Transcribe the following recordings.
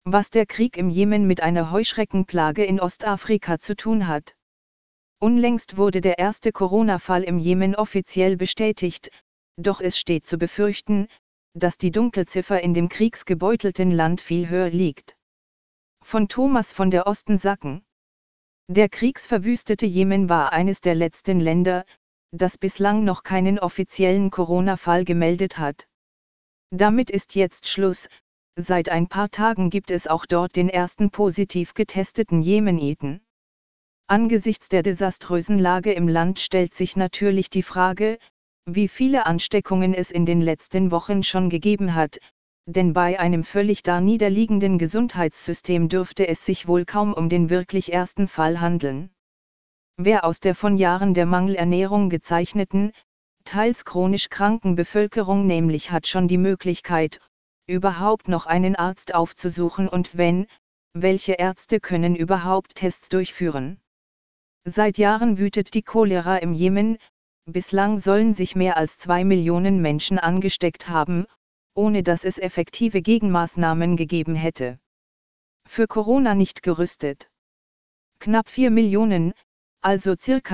Was der Krieg im Jemen mit einer Heuschreckenplage in Ostafrika zu tun hat. Unlängst wurde der erste Corona-Fall im Jemen offiziell bestätigt, doch es steht zu befürchten, dass die Dunkelziffer in dem kriegsgebeutelten Land viel höher liegt. Von Thomas von der Osten-Sacken. Der kriegsverwüstete Jemen war eines der letzten Länder, das bislang noch keinen offiziellen Corona-Fall gemeldet hat. Damit ist jetzt Schluss, seit ein paar Tagen gibt es auch dort den ersten positiv getesteten Jemeniten. Angesichts der desaströsen Lage im Land stellt sich natürlich die Frage, wie viele Ansteckungen es in den letzten Wochen schon gegeben hat, denn bei einem völlig darniederliegenden Gesundheitssystem dürfte es sich wohl kaum um den wirklich ersten Fall handeln. Wer aus der von Jahren der Mangelernährung gezeichneten, teils chronisch kranken Bevölkerung nämlich hat schon die Möglichkeit, überhaupt noch einen Arzt aufzusuchen und wenn, welche Ärzte können überhaupt Tests durchführen? Seit Jahren wütet die Cholera im Jemen, bislang sollen sich mehr als 2 Millionen Menschen angesteckt haben, ohne dass es effektive Gegenmaßnahmen gegeben hätte. Für Corona nicht gerüstet. Knapp 4 Millionen, also circa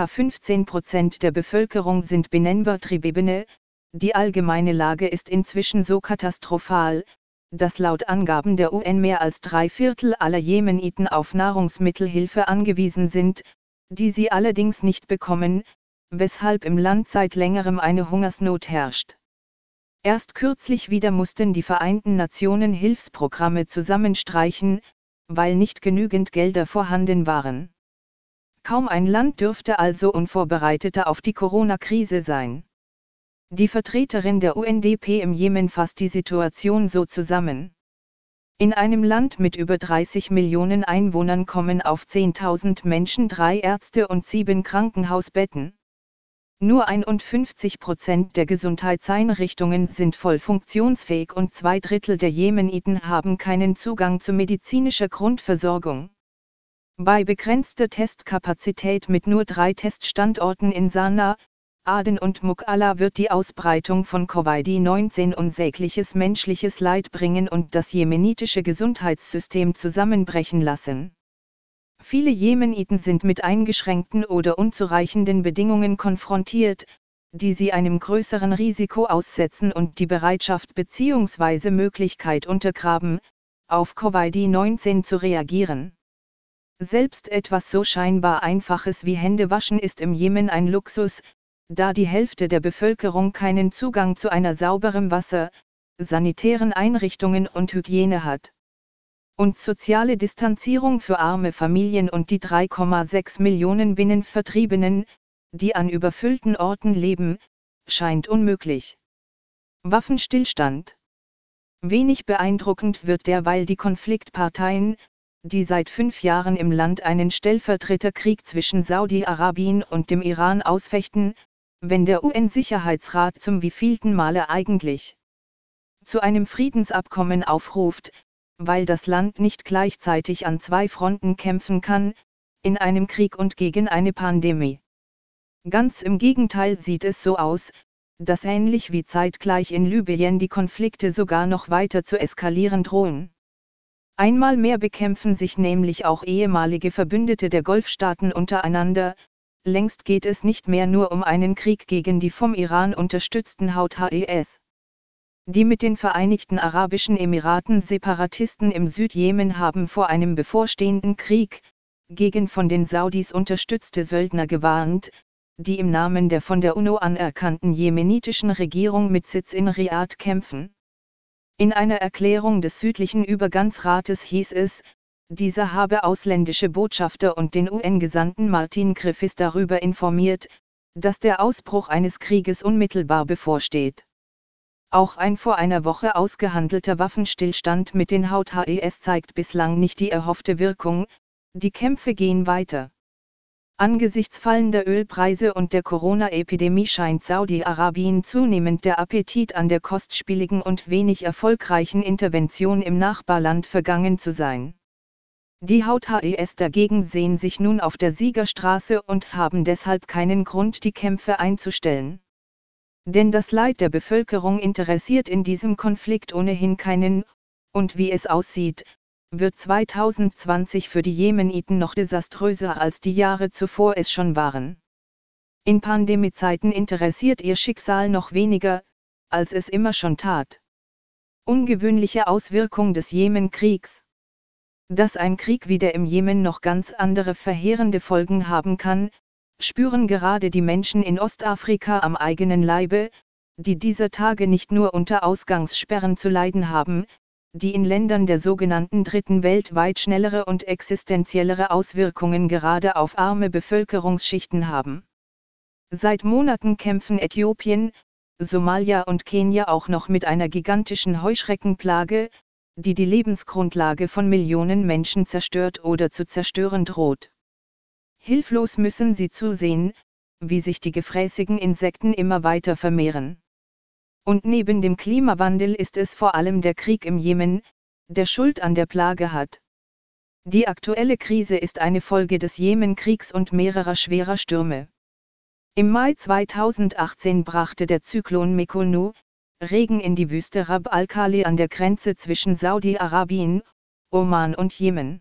15% der Bevölkerung sind benennbar-Tribebene, die allgemeine Lage ist inzwischen so katastrophal, dass laut Angaben der UN mehr als 3/4 aller Jemeniten auf Nahrungsmittelhilfe angewiesen sind, die sie allerdings nicht bekommen, weshalb im Land seit längerem eine Hungersnot herrscht. Erst kürzlich wieder mussten die Vereinten Nationen Hilfsprogramme zusammenstreichen, weil nicht genügend Gelder vorhanden waren. Kaum ein Land dürfte also unvorbereiteter auf die Corona-Krise sein. Die Vertreterin der UNDP im Jemen fasst die Situation so zusammen. In einem Land mit über 30 Millionen Einwohnern kommen auf 10.000 Menschen 3 Ärzte und 7 Krankenhausbetten. Nur 51% der Gesundheitseinrichtungen sind voll funktionsfähig und 2/3 der Jemeniten haben keinen Zugang zu medizinischer Grundversorgung. Bei begrenzter Testkapazität mit nur 3 Teststandorten in Sanaa, Aden und Mukalla wird die Ausbreitung von Covid-19 unsägliches menschliches Leid bringen und das jemenitische Gesundheitssystem zusammenbrechen lassen. Viele Jemeniten sind mit eingeschränkten oder unzureichenden Bedingungen konfrontiert, die sie einem größeren Risiko aussetzen und die Bereitschaft bzw. Möglichkeit untergraben, auf Covid-19 zu reagieren. Selbst etwas so scheinbar Einfaches wie Händewaschen ist im Jemen ein Luxus, da die Hälfte der Bevölkerung keinen Zugang zu einer sauberen Wasser, sanitären Einrichtungen und Hygiene hat. Und soziale Distanzierung für arme Familien und die 3,6 Millionen Binnenvertriebenen, die an überfüllten Orten leben, scheint unmöglich. Waffenstillstand. Wenig beeindruckend wird derweil die Konfliktparteien, die seit 5 Jahren im Land einen Stellvertreterkrieg zwischen Saudi-Arabien und dem Iran ausfechten, wenn der UN-Sicherheitsrat zum wievielten Male eigentlich zu einem Friedensabkommen aufruft, weil das Land nicht gleichzeitig an 2 Fronten kämpfen kann, in einem Krieg und gegen eine Pandemie. Ganz im Gegenteil sieht es so aus, dass ähnlich wie zeitgleich in Libyen die Konflikte sogar noch weiter zu eskalieren drohen. Einmal mehr bekämpfen sich nämlich auch ehemalige Verbündete der Golfstaaten untereinander, längst geht es nicht mehr nur um einen Krieg gegen die vom Iran unterstützten HTS. Die mit den Vereinigten Arabischen Emiraten Separatisten im Südjemen haben vor einem bevorstehenden Krieg, gegen von den Saudis unterstützte Söldner gewarnt, die im Namen der von der UNO anerkannten jemenitischen Regierung mit Sitz in Riad kämpfen. In einer Erklärung des südlichen Übergangsrates hieß es, dieser habe ausländische Botschafter und den UN-Gesandten Martin Griffiths darüber informiert, dass der Ausbruch eines Krieges unmittelbar bevorsteht. Auch ein vor einer Woche ausgehandelter Waffenstillstand mit den HTS zeigt bislang nicht die erhoffte Wirkung, die Kämpfe gehen weiter. Angesichts fallender Ölpreise und der Corona-Epidemie scheint Saudi-Arabien zunehmend der Appetit an der kostspieligen und wenig erfolgreichen Intervention im Nachbarland vergangen zu sein. Die HTS dagegen sehen sich nun auf der Siegerstraße und haben deshalb keinen Grund, die Kämpfe einzustellen. Denn das Leid der Bevölkerung interessiert in diesem Konflikt ohnehin keinen, und wie es aussieht, wird 2020 für die Jemeniten noch desaströser als die Jahre zuvor es schon waren. In Pandemiezeiten interessiert ihr Schicksal noch weniger, als es immer schon tat. Ungewöhnliche Auswirkung des Jemenkriegs. Dass ein Krieg wie der im Jemen noch ganz andere verheerende Folgen haben kann, spüren gerade die Menschen in Ostafrika am eigenen Leibe, die dieser Tage nicht nur unter Ausgangssperren zu leiden haben, die in Ländern der sogenannten Dritten Welt weit schnellere und existenziellere Auswirkungen gerade auf arme Bevölkerungsschichten haben. Seit Monaten kämpfen Äthiopien, Somalia und Kenia auch noch mit einer gigantischen Heuschreckenplage, die die Lebensgrundlage von Millionen Menschen zerstört oder zu zerstören droht. Hilflos müssen sie zusehen, wie sich die gefräßigen Insekten immer weiter vermehren. Und neben dem Klimawandel ist es vor allem der Krieg im Jemen, der Schuld an der Plage hat. Die aktuelle Krise ist eine Folge des Jemenkriegs und mehrerer schwerer Stürme. Im Mai 2018 brachte der Zyklon Mekonu Regen in die Wüste Rab al-Khali an der Grenze zwischen Saudi-Arabien, Oman und Jemen.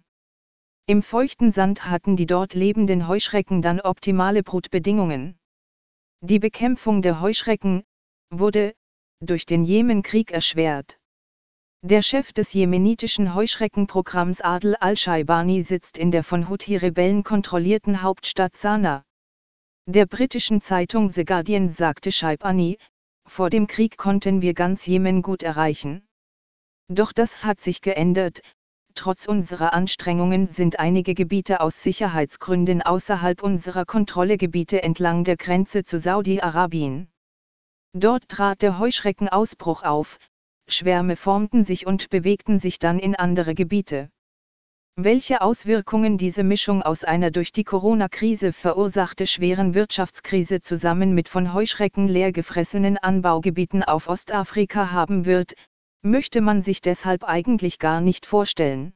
Im feuchten Sand hatten die dort lebenden Heuschrecken dann optimale Brutbedingungen. Die Bekämpfung der Heuschrecken wurde durch den Jemenkrieg erschwert. Der Chef des jemenitischen Heuschreckenprogramms Adel al-Shaibani sitzt in der von Houthi-Rebellen kontrollierten Hauptstadt Sanaa. Der britischen Zeitung The Guardian sagte Shaibani, vor dem Krieg konnten wir ganz Jemen gut erreichen. Doch das hat sich geändert, trotz unserer Anstrengungen sind einige Gebiete aus Sicherheitsgründen außerhalb unserer Kontrollegebiete entlang der Grenze zu Saudi-Arabien. Dort trat der Heuschreckenausbruch auf, Schwärme formten sich und bewegten sich dann in andere Gebiete. Welche Auswirkungen diese Mischung aus einer durch die Corona-Krise verursachte schweren Wirtschaftskrise zusammen mit von Heuschrecken leer gefressenen Anbaugebieten auf Ostafrika haben wird, möchte man sich deshalb eigentlich gar nicht vorstellen.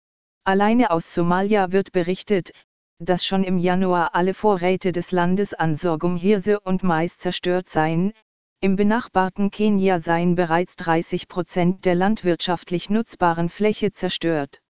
Alleine aus Somalia wird berichtet, dass schon im Januar alle Vorräte des Landes an Sorghum, Hirse und Mais zerstört seien. Im benachbarten Kenia seien bereits 30% der landwirtschaftlich nutzbaren Fläche zerstört.